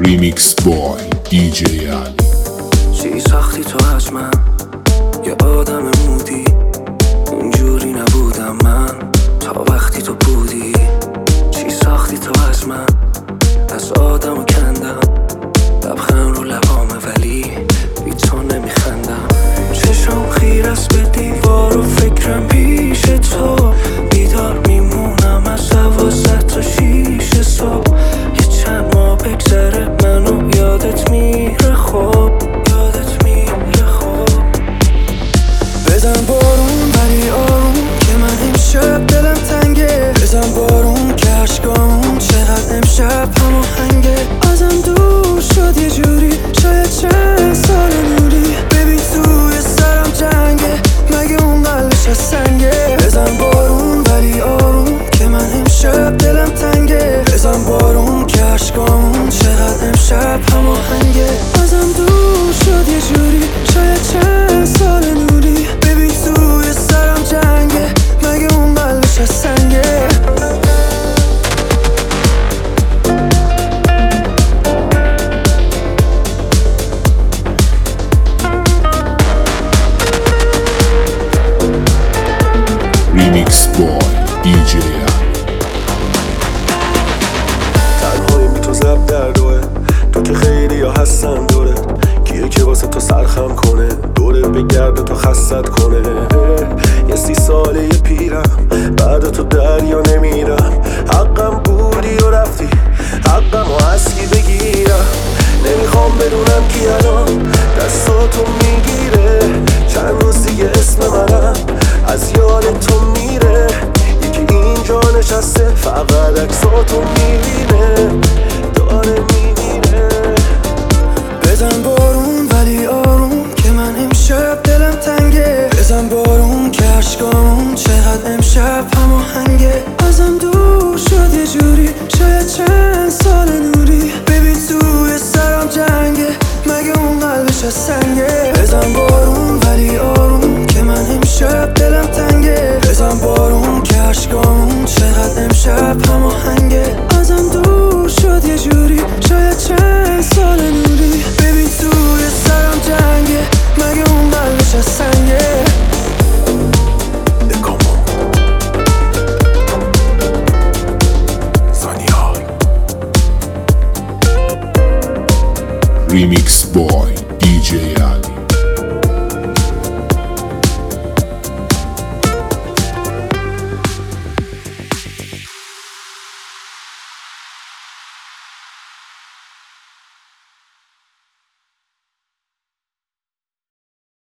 ریمیکس بای دیجی علی. چی ساختی تو از من یه آدم مودی؟ اونجوری نبودم من تا وقتی تو بودی. چی ساختی تو از من؟ از آدمو کندم، لبخند رو لبامه ولی بی تو نمیخندم. چشم خیر است به دیوار و فکرم پیش تو، بیدار میمونم از 12 تا 6 صبح. یه چند ماه بگذره منو یادت میره، خوب یادت میره خوب. بزن بارون ولی آروم که من امشب دلم تنگه. بزن بارون که عشقامون چقدر امشب هماهنگه. ازم دور شد یه جوری، شاید چند سال نوری. ببین توی سرم جنگه، مگه اون قلبش از سنگه. بزن بارون ولی آروم که من امشب دلم تنگه. بزن بارون که عشقامون چقدر امشب هماهنگه. ازم دور شد یه جوری، شاید چند سال نوری. ببین توی سرم جنگه، مگه اون قلبش از سنگه. ریمیکس بای دیجی علی. تنهایی بی تو زب در دوه، تو که خیلی ها هستن دوره. کیه که واسه تو سرخم کنه، دوره بگرده تو خستت کنه. یه 30 ساله یه پیرم، بعد تو دریا نمیرم. حقم بودی و رفتی، حقم و اصلی بگیرم. نمیخوام بدونم کی الان دستاتو میگیره. چند روز دیگه اسم منم از یاد تو میره. یکی اینجا نشسته فقط عکساتو میبینه، داره میمیره. بزن بارون ولی آروم که من امشب دلم تنگه. بزن بارون که عشقامون چقدر امشب هماهنگه. ازم دور شد یه جوری، شاید چند سال نوری. ببین توی سرم جنگه، مگه اون قلبش از سنگه. بزن بارون ولی آروم که من امشب دلم تنگه. بزن بارون که عشقامون چقدر امشب هماهنگه. ازم دور شد یه جوری، شاید چند سال نوری. ببین توی سرم جنگه، مگه اون قلبش از سنگه. ریمیکس بای